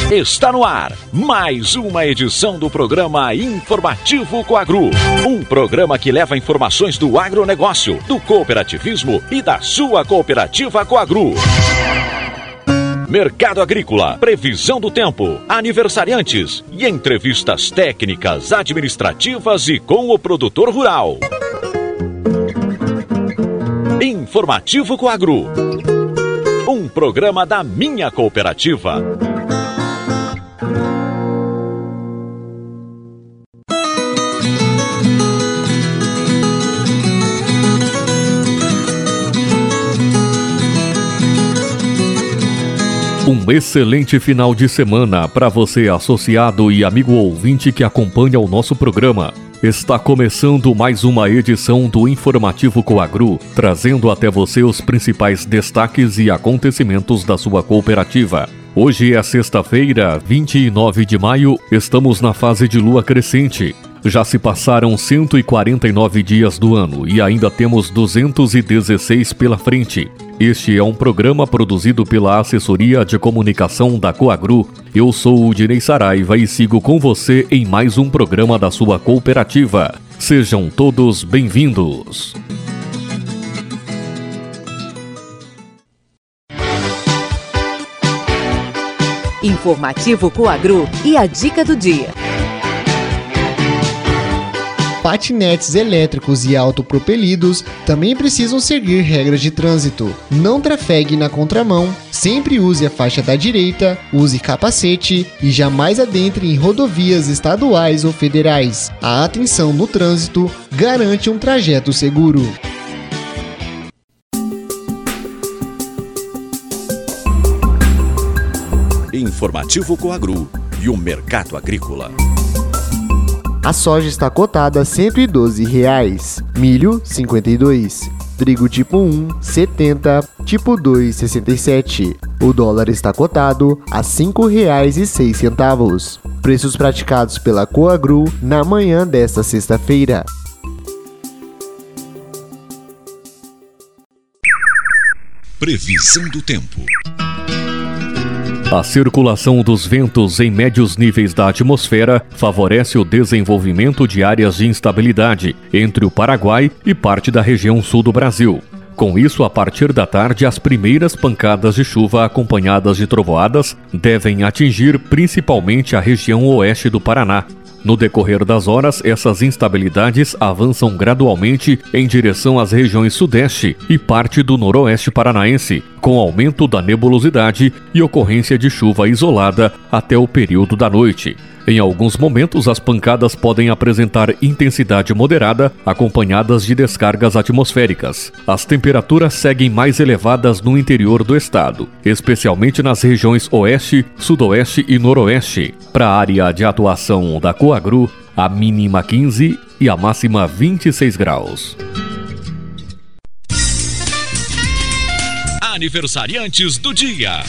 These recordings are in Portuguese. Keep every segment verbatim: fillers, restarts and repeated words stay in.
Está no ar mais uma edição do programa Informativo Coagro. Um programa que leva informações do agronegócio, do cooperativismo e da sua cooperativa Coagro. Mercado agrícola, previsão do tempo, aniversariantes e entrevistas técnicas, administrativas e com o produtor rural. Informativo Coagro. Um programa da minha cooperativa. Um excelente final de semana para você, associado e amigo ouvinte que acompanha o nosso programa. Está começando mais uma edição do Informativo Coagro, trazendo até você os principais destaques e acontecimentos da sua cooperativa. Hoje é sexta-feira, vinte e nove de maio, estamos na fase de lua crescente. Já se passaram cento e quarenta e nove dias do ano e ainda temos duzentos e dezesseis pela frente. Este é um programa produzido pela Assessoria de Comunicação da Coagro. Eu sou o Dinei Saraiva e sigo com você em mais um programa da sua cooperativa. Sejam todos bem-vindos. Informativo Coagro e a dica do dia. Patinetes elétricos e autopropelidos também precisam seguir regras de trânsito. Não trafegue na contramão, sempre use a faixa da direita, use capacete e jamais adentre em rodovias estaduais ou federais. A atenção no trânsito garante um trajeto seguro. Informativo Coagro e o mercado agrícola. A soja está cotada a cento e doze reais, milho cinquenta e dois, trigo tipo um setenta, tipo dois sessenta e sete. O dólar está cotado a cinco reais e seis centavos. Preços praticados pela Coagro na manhã desta sexta-feira. Previsão do tempo. A circulação dos ventos em médios níveis da atmosfera favorece o desenvolvimento de áreas de instabilidade entre o Paraguai e parte da região sul do Brasil. Com isso, a partir da tarde, as primeiras pancadas de chuva acompanhadas de trovoadas devem atingir principalmente a região oeste do Paraná. No decorrer das horas, essas instabilidades avançam gradualmente em direção às regiões sudeste e parte do noroeste paranaense, com aumento da nebulosidade e ocorrência de chuva isolada até o período da noite. Em alguns momentos, as pancadas podem apresentar intensidade moderada, acompanhadas de descargas atmosféricas. As temperaturas seguem mais elevadas no interior do estado, especialmente nas regiões oeste, sudoeste e noroeste. Para a área de atuação da Coagro, a mínima quinze e a máxima vinte e seis graus. Aniversariantes do dia.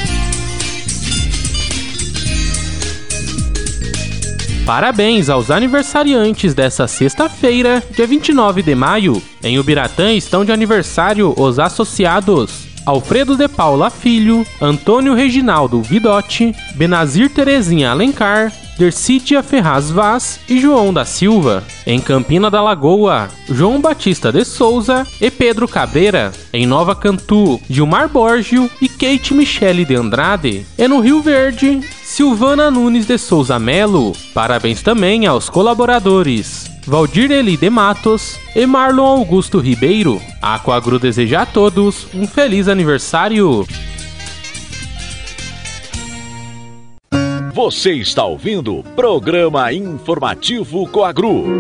Parabéns aos aniversariantes dessa sexta-feira, dia vinte e nove de maio. Em Ubiratã estão de aniversário os associados Alfredo de Paula Filho, Antônio Reginaldo Vidotti, Benazir Terezinha Alencar, Dercídia Ferraz Vaz e João da Silva. Em Campina da Lagoa, João Batista de Souza e Pedro Cabreira. Em Nova Cantu, Gilmar Borgio e Kate Michele de Andrade. E no Rio Verde, Silvana Nunes de Souza Melo. Parabéns também aos colaboradores Valdir Eli de Matos e Marlon Augusto Ribeiro. A Coagro deseja a todos um feliz aniversário. Você está ouvindo o programa Informativo Coagro.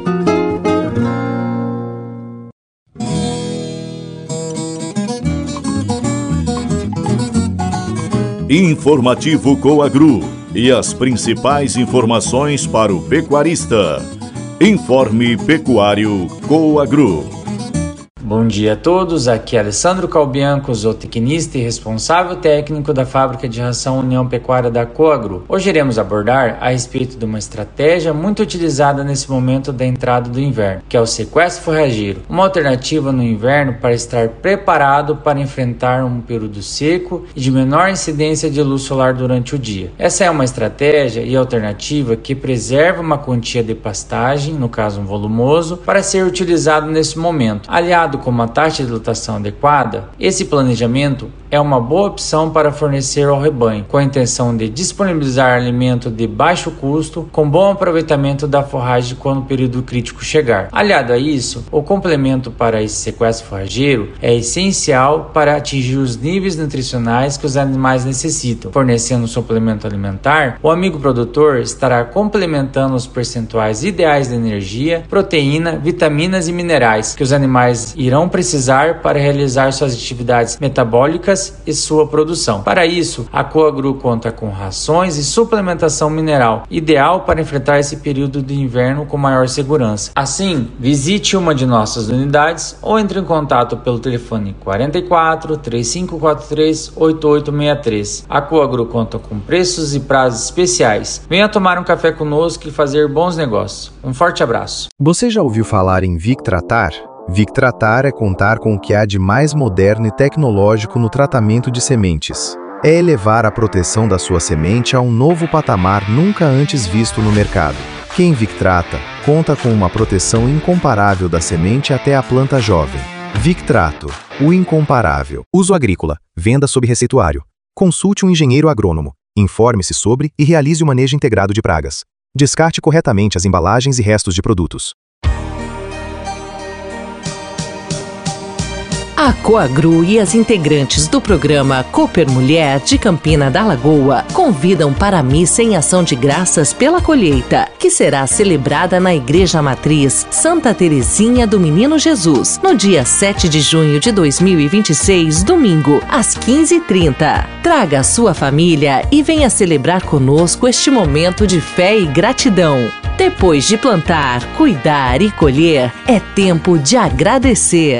Informativo Coagro e as principais informações para o pecuarista. Informe Pecuário Coagro. Bom dia a todos, aqui é Alessandro Calbianco, zootecnista e responsável técnico da fábrica de ração União Pecuária da Coagro. Hoje iremos abordar a respeito de uma estratégia muito utilizada nesse momento da entrada do inverno, que é o sequestro forrageiro, uma alternativa no inverno para estar preparado para enfrentar um período seco e de menor incidência de luz solar durante o dia. Essa é uma estratégia e alternativa que preserva uma quantia de pastagem, no caso um volumoso, para ser utilizado nesse momento. Aliado com uma taxa de lotação adequada, esse planejamento é uma boa opção para fornecer ao rebanho, com a intenção de disponibilizar alimento de baixo custo, com bom aproveitamento da forragem quando o período crítico chegar. Aliado a isso, o complemento para esse sequestro forrageiro é essencial para atingir os níveis nutricionais que os animais necessitam. Fornecendo um suplemento alimentar, o amigo produtor estará complementando os percentuais ideais de energia, proteína, vitaminas e minerais que os animais irão precisar para realizar suas atividades metabólicas e sua produção. Para isso, a Coagro conta com rações e suplementação mineral, ideal para enfrentar esse período de inverno com maior segurança. Assim, visite uma de nossas unidades ou entre em contato pelo telefone quarenta e quatro, três cinco quatro três, oito oito seis três. A Coagro conta com preços e prazos especiais. Venha tomar um café conosco e fazer bons negócios. Um forte abraço. Você já ouviu falar em Victratar? Victratar é contar com o que há de mais moderno e tecnológico no tratamento de sementes. É elevar a proteção da sua semente a um novo patamar nunca antes visto no mercado. Quem Victrata conta com uma proteção incomparável da semente até a planta jovem. Victrato, o incomparável. Uso agrícola, venda sob receituário. Consulte um engenheiro agrônomo. Informe-se sobre e realize o manejo integrado de pragas. Descarte corretamente as embalagens e restos de produtos. A Coagro e as integrantes do programa Cooper Mulher de Campina da Lagoa convidam para a missa em ação de graças pela colheita, que será celebrada na Igreja Matriz Santa Teresinha do Menino Jesus, no dia sete de junho de dois mil e vinte e seis, domingo, às quinze e trinta. Traga a sua família e venha celebrar conosco este momento de fé e gratidão. Depois de plantar, cuidar e colher, é tempo de agradecer.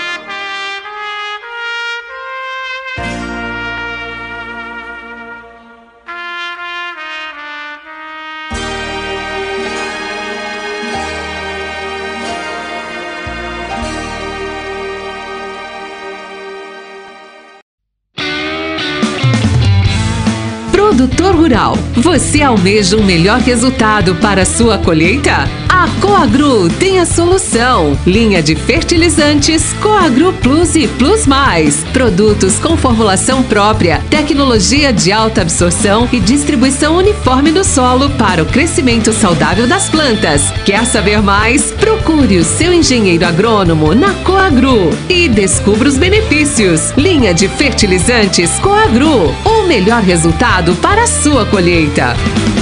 Produtor rural, você almeja um melhor resultado para a sua colheita? A Coagro tem a solução. Linha de fertilizantes Coagro Plus e Plus Mais. Produtos com formulação própria, tecnologia de alta absorção e distribuição uniforme no solo para o crescimento saudável das plantas. Quer saber mais? Procure o seu engenheiro agrônomo na Coagro e descubra os benefícios. Linha de fertilizantes Coagro, o melhor resultado para a sua colheita.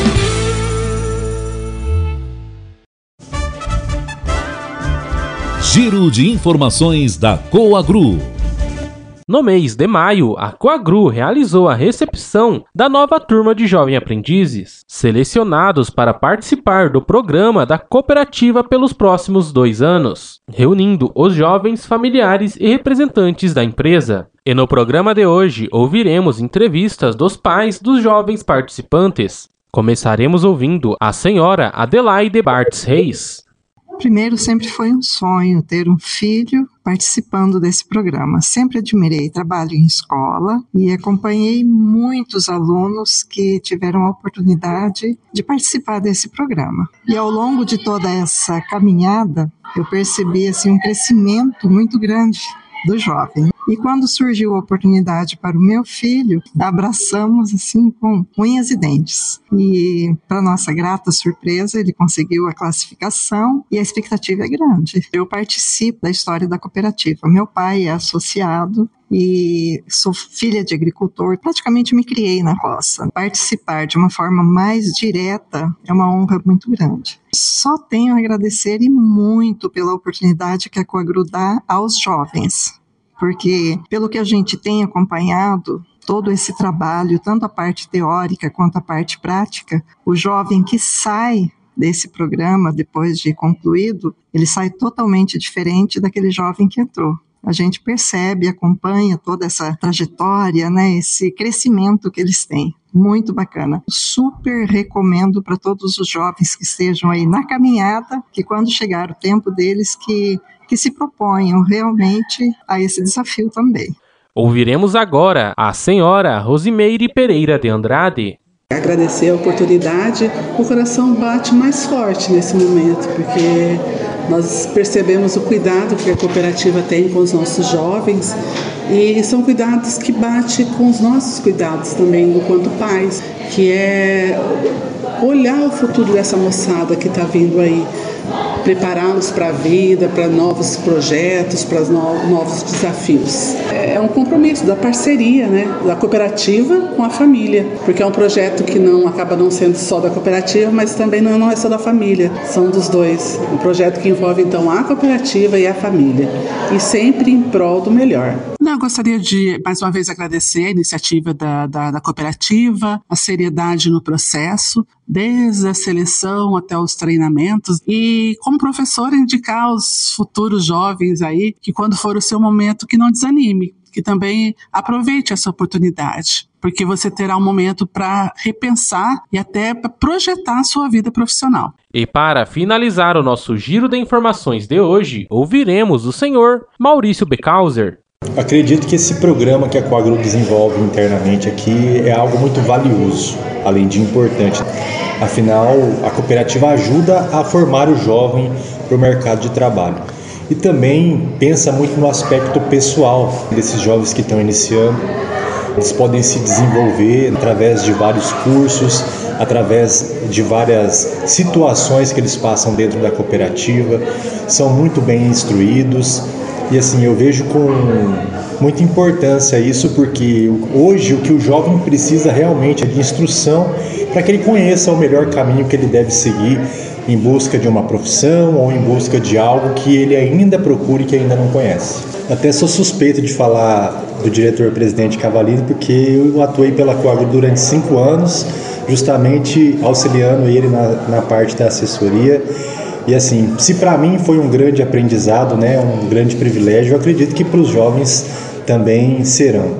Giro de informações da Coagro. No mês de maio, a Coagro realizou a recepção da nova turma de jovens aprendizes, selecionados para participar do programa da cooperativa pelos próximos dois anos, reunindo os jovens, familiares e representantes da empresa. E no programa de hoje, ouviremos entrevistas dos pais dos jovens participantes. Começaremos ouvindo a senhora Adelaide Bartz Reis. Primeiro, sempre foi um sonho ter um filho participando desse programa. Sempre admirei trabalho em escola e acompanhei muitos alunos que tiveram a oportunidade de participar desse programa. E ao longo de toda essa caminhada, eu percebi assim, um crescimento muito grande do jovem. E quando surgiu a oportunidade para o meu filho, abraçamos assim com unhas e dentes. E para nossa grata surpresa, ele conseguiu a classificação e a expectativa é grande. Eu participo da história da cooperativa. Meu pai é associado e sou filha de agricultor, praticamente me criei na roça. Participar de uma forma mais direta é uma honra muito grande. Só tenho a agradecer e muito pela oportunidade que a Coagro dá aos jovens, porque pelo que a gente tem acompanhado, todo esse trabalho, tanto a parte teórica quanto a parte prática, o jovem que sai desse programa, depois de concluído, ele sai totalmente diferente daquele jovem que entrou. A gente percebe, acompanha toda essa trajetória, né, esse crescimento que eles têm. Muito bacana. Super recomendo para todos os jovens que estejam aí na caminhada, que quando chegar o tempo deles, que, que se proponham realmente a esse desafio também. Ouviremos agora a senhora Rosimeire Pereira de Andrade. Agradecer a oportunidade, o coração bate mais forte nesse momento, porque nós percebemos o cuidado que a cooperativa tem com os nossos jovens e são cuidados que batem com os nossos cuidados também, enquanto pais, que é olhar o futuro dessa moçada que está vindo aí, prepará-los para a vida, para novos projetos, para novos desafios. É um compromisso da parceria, né, da cooperativa com a família, porque é um projeto que não acaba não sendo só da cooperativa, mas também não é só da família, são dos dois. Um projeto que envolve então a cooperativa e a família, e sempre em prol do melhor. Não, eu gostaria de, mais uma vez, agradecer a iniciativa da, da, da cooperativa, a seriedade no processo, desde a seleção até os treinamentos, e como professor indicar aos futuros jovens aí que quando for o seu momento que não desanime, que também aproveite essa oportunidade, porque você terá um momento para repensar e até para projetar a sua vida profissional. E para finalizar o nosso giro de informações de hoje, ouviremos o senhor Maurício Becauser. Acredito que esse programa que a Coagro desenvolve internamente aqui é algo muito valioso, além de importante. Afinal, a cooperativa ajuda a formar o jovem para o mercado de trabalho. E também pensa muito no aspecto pessoal desses jovens que estão iniciando. Eles podem se desenvolver através de vários cursos, através de várias situações que eles passam dentro da cooperativa. São muito bem instruídos. E assim, eu vejo com muita importância isso, porque hoje o que o jovem precisa realmente é de instrução para que ele conheça o melhor caminho que ele deve seguir em busca de uma profissão ou em busca de algo que ele ainda procure e que ainda não conhece. Até sou suspeito de falar do diretor-presidente Cavalini, porque eu atuei pela Coagro durante cinco anos, justamente auxiliando ele na, na parte da assessoria. E assim, se para mim foi um grande aprendizado, né, um grande privilégio, eu acredito que para os jovens também serão.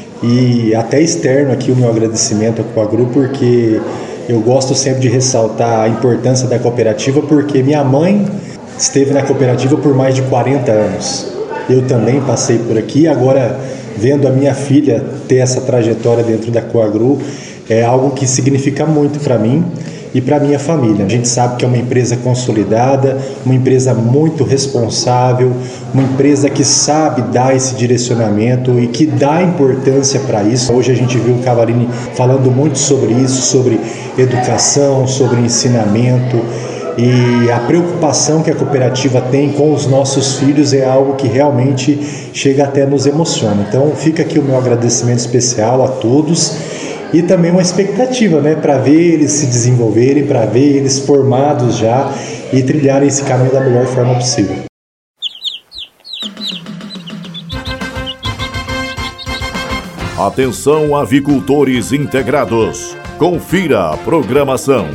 E até externo aqui o meu agradecimento à Coagro, porque eu gosto sempre de ressaltar a importância da cooperativa, porque minha mãe esteve na cooperativa por mais de quarenta anos. Eu também passei por aqui, agora vendo a minha filha ter essa trajetória dentro da Coagro, é algo que significa muito para mim e para minha família. A gente sabe que é uma empresa consolidada, uma empresa muito responsável, uma empresa que sabe dar esse direcionamento e que dá importância para isso. Hoje a gente viu o Cavalini falando muito sobre isso, sobre educação, sobre ensinamento, e a preocupação que a cooperativa tem com os nossos filhos é algo que realmente chega até nos emociona. Então fica aqui o meu agradecimento especial a todos. E também uma expectativa, né, para ver eles se desenvolverem, para ver eles formados já e trilharem esse caminho da melhor forma possível. Atenção, avicultores integrados. Confira a programação.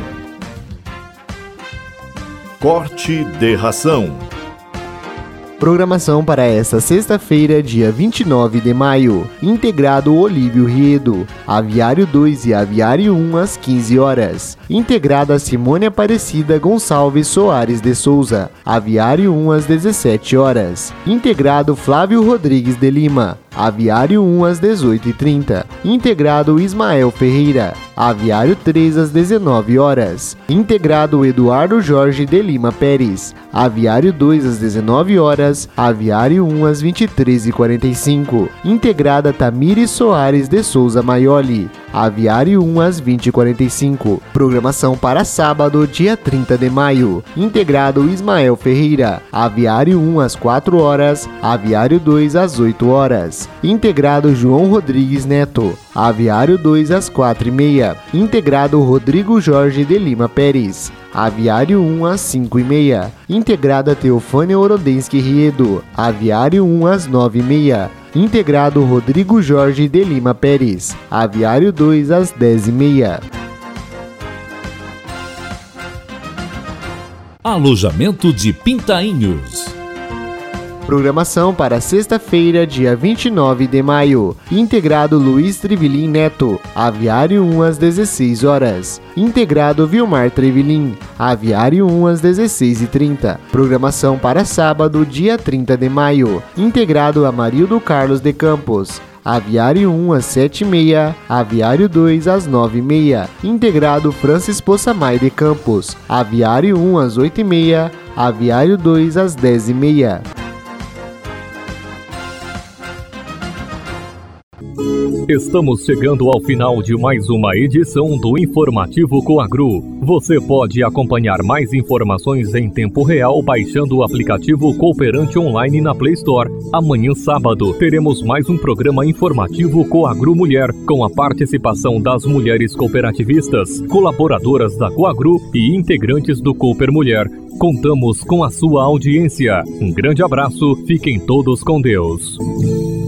Corte de ração. Programação para esta sexta-feira, dia vinte e nove de maio. Integrado Olívio Riedo. Aviário dois e Aviário um às quinze horas. Integrada Simone Aparecida Gonçalves Soares de Souza. Aviário um às dezessete horas. Integrado Flávio Rodrigues de Lima. Aviário um às dezoito e trinta. Integrado Ismael Ferreira. Aviário três às dezenove horas. Integrado Eduardo Jorge de Lima Pérez. Aviário dois às dezenove horas. Aviário um às vinte e três e quarenta e cinco. Integrada Tamires Soares de Souza Maioli. Aviário um às vinte e quarenta e cinco. Programação para sábado, dia trinta de maio. Integrado Ismael Ferreira. Aviário um às quatro horas. Aviário dois às oito horas. Integrado João Rodrigues Neto. Aviário dois às quatro e meia. Integrado Rodrigo Jorge de Lima Pérez. Aviário um às cinco e meia. Integrada Teofânia Orodensky Riedo. Aviário um às nove e meia. Integrado Rodrigo Jorge de Lima Pérez. Aviário dois às dez e meia. Alojamento de Pintainhos. Programação para sexta-feira, dia vinte e nove de maio. Integrado Luiz Trivelin Neto, Aviário um às dezesseis horas. Integrado Vilmar Trivelin, Aviário um às dezesseis e trinta. Programação para sábado, dia trinta de maio. Integrado Amarildo Carlos de Campos, Aviário um às sete e meia, Aviário dois às nove e meia. Integrado Francis Poçamai de Campos, Aviário um às oito e meia, Aviário dois às dez e meia. Estamos chegando ao final de mais uma edição do Informativo Coagro. Você pode acompanhar mais informações em tempo real baixando o aplicativo Cooperante Online na Play Store. Amanhã, sábado, teremos mais um programa informativo Coagro Mulher, com a participação das mulheres cooperativistas, colaboradoras da Coagro e integrantes do Cooper Mulher. Contamos com a sua audiência. Um grande abraço, fiquem todos com Deus.